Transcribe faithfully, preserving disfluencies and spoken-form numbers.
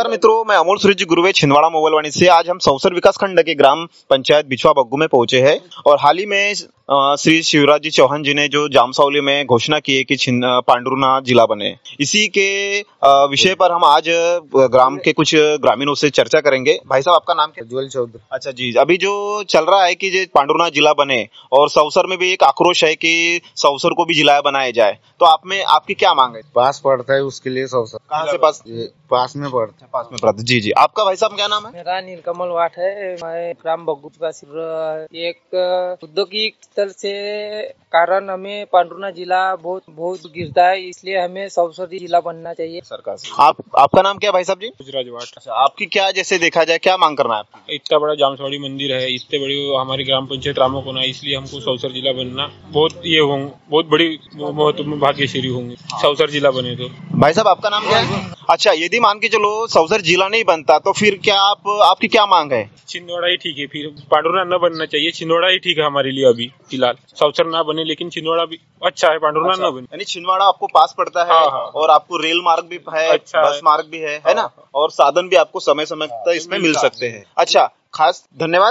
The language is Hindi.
नमस्कार मित्रों, मैं अमोल सूरज गुरुवे छिंदवाड़ा मोबाइलवाणी से। आज हम सौसर विकास खंड के ग्राम पंचायत बिछवा बग्गू में पहुंचे हैं और हाल ही में अ, श्री शिवराज जी चौहान जी ने जो जामसावली में घोषणा की है कि छिन- पांडुरना जिला बने, इसी के अ, विषय पर हम आज अ, ग्राम के कुछ ग्रामीणों से चर्चा करेंगे। भाई साहब, आपका नाम क्या? प्रज्वल चौधरी। अच्छा जी, अभी जो चल रहा है कि जो पांडुरना जिला बने और सौसर में भी एक आक्रोश है कि सौसर को भी जिला बनाया जाए, तो आप में आपकी क्या मांग है? पास पड़ता है उसके लिए सब कहाँ से पास? ये पास में पड़ता पास में पड़ता। जी जी, आपका भाई साहब क्या नाम है? मेरा नीलकमल वाट है। मैं ग्राम बग्गू का एक औद्योगिक स्थल से कारण हमें पांडुरना जिला बहुत बहुत गिरता है, इसलिए हमें सौसर जिला बनना चाहिए सरकार से। आप आपका नाम क्या है भाई साहब जी? गुजराज वाट। अच्छा, आपकी क्या जैसे देखा जाए क्या मांग करना है आपकी? इतना बड़ा जामसवाड़ी मंदिर है, इतने बड़ी हमारी ग्राम पंचायत रामोकोना है, इसलिए हमको सौसर जिला बनना बहुत ये होंगे, बहुत बड़ी महत्व भाग्यश्री होंगे सौसर जिला बने तो। भाई साहब, आपका नाम क्या है? अच्छा, यदि मान के चलो सौसर जिला नहीं बनता तो फिर क्या आप आपकी क्या मांग है? छिंदवाड़ा ही ठीक है, फिर पांडुरना न बनना चाहिए। छिंदवाड़ा ही ठीक है हमारे लिए अभी फिलहाल। सौसर ना बने लेकिन छिंदवाड़ा भी अच्छा है, पांडुरना अच्छा, न बने। यानी छिंदवाड़ा आपको पास पड़ता है। हाँ, हाँ। और आपको रेल मार्ग भी है, अच्छा बस है। मार्ग भी है, है ना? और साधन भी आपको समय समय तक इसमें मिल सकते हैं। अच्छा, खास धन्यवाद।